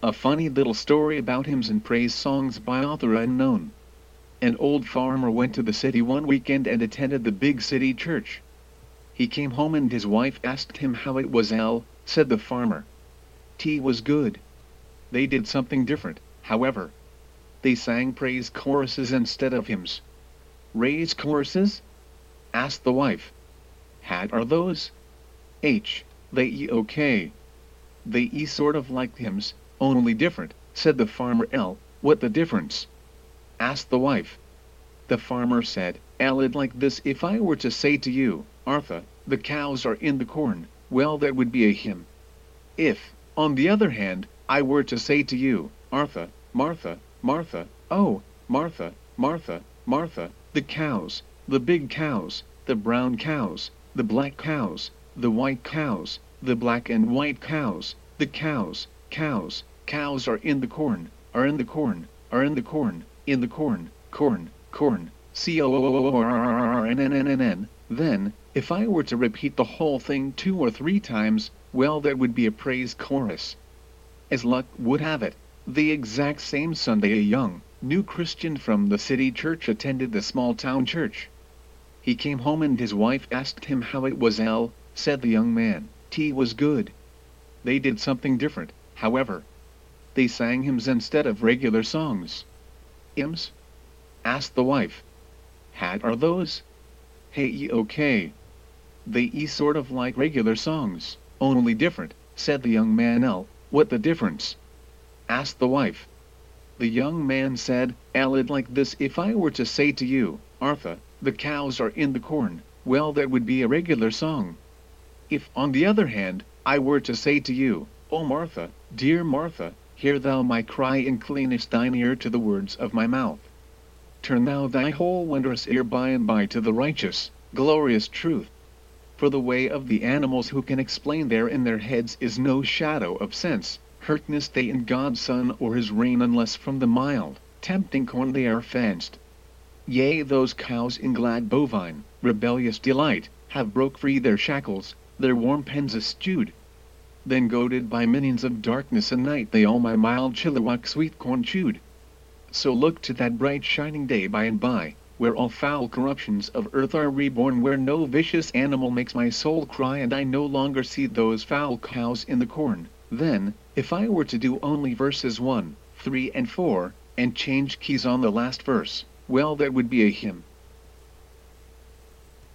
A funny little story about hymns and praise songs by author unknown. An old farmer went to the city one weekend and attended the big city church. He came home and his wife asked him how it was. Said the farmer. Tea was good. They did something different, however. They sang praise choruses instead of hymns. Praise choruses? Asked the wife. Had are those? They okay. They sort of like hymns, only different, said the farmer. What the difference? Asked the wife. The farmer said, it'd like this: if I were to say to you, Artha, the cows are in the corn, well, that would be a hymn. If, on the other hand, I were to say to you, Artha, Martha, Martha, oh, Martha, Martha, Martha, the cows, the big cows, the brown cows, the black cows, the white cows, the black and white cows, the cows are in the corn, are in the corn, are in the corn, in the corn, corn, corn, corn, then, if I were to repeat the whole thing 2 or 3 times, well, that would be a praise chorus. As luck would have it, the exact same Sunday a young, new Christian from the city church attended the small town church. He came home and his wife asked him how it was. Said the young man, tea was good. They did something different, however. They sang hymns instead of regular songs. Hymns? Asked the wife. Had are those? Hey, okay. They sort of like regular songs, only different, said the young man. What the difference? Asked the wife. The young man said, it'd like this: if I were to say to you, Artha, the cows are in the corn, well, that would be a regular song. If, on the other hand, I were to say to you, O Martha, dear Martha, hear thou my cry, inclinest thine ear to the words of my mouth. Turn thou thy whole wondrous ear by and by to the righteous, glorious truth. For the way of the animals who can explain there in their heads is no shadow of sense, hurtness they in God's sun or his rain, unless from the mild, tempting corn they are fenced. Yea, those cows in glad bovine, rebellious delight, have broke free their shackles, their warm pens eschewed. Then goaded by minions of darkness and night, they all my mild chilliwack sweet corn chewed. So look to that bright shining day by and by, where all foul corruptions of earth are reborn, where no vicious animal makes my soul cry, and I no longer see those foul cows in the corn. Then, if I were to do only verses 1, 3 and 4, and change keys on the last verse, well, that would be a hymn.